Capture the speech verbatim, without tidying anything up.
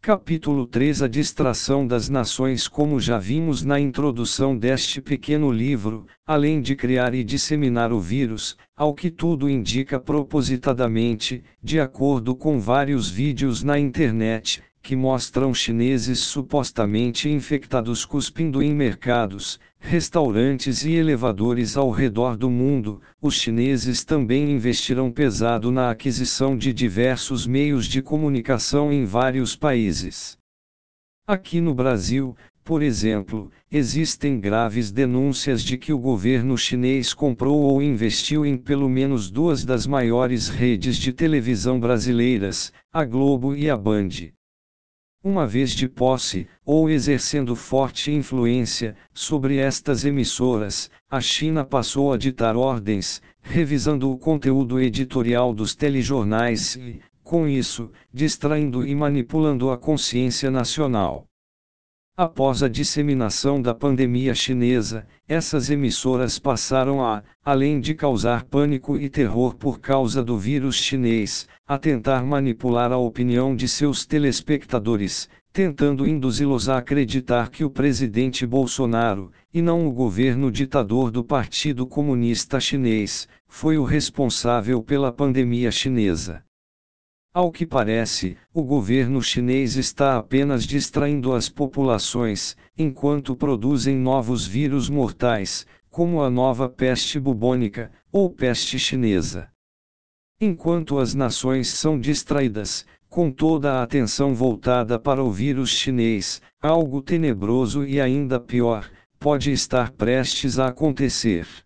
Capítulo três A distração das nações. Como já vimos na introdução deste pequeno livro, além de criar e disseminar o vírus, ao que tudo indica propositadamente, de acordo com vários vídeos na internet, que mostram chineses supostamente infectados cuspindo em mercados, restaurantes e elevadores ao redor do mundo, os chineses também investiram pesado na aquisição de diversos meios de comunicação em vários países. Aqui no Brasil, por exemplo, existem graves denúncias de que o governo chinês comprou ou investiu em pelo menos duas das maiores redes de televisão brasileiras, a Globo e a Band. Uma vez de posse, ou exercendo forte influência sobre estas emissoras, a China passou a ditar ordens, revisando o conteúdo editorial dos telejornais e, com isso, distraindo e manipulando a consciência nacional. Após a disseminação da pandemia chinesa, essas emissoras passaram a, além de causar pânico e terror por causa do vírus chinês, a tentar manipular a opinião de seus telespectadores, tentando induzi-los a acreditar que o presidente Bolsonaro, e não o governo ditador do Partido Comunista Chinês, foi o responsável pela pandemia chinesa. Ao que parece, o governo chinês está apenas distraindo as populações, enquanto produzem novos vírus mortais, como a nova peste bubônica, ou peste chinesa. Enquanto as nações são distraídas, com toda a atenção voltada para o vírus chinês, algo tenebroso e ainda pior, pode estar prestes a acontecer.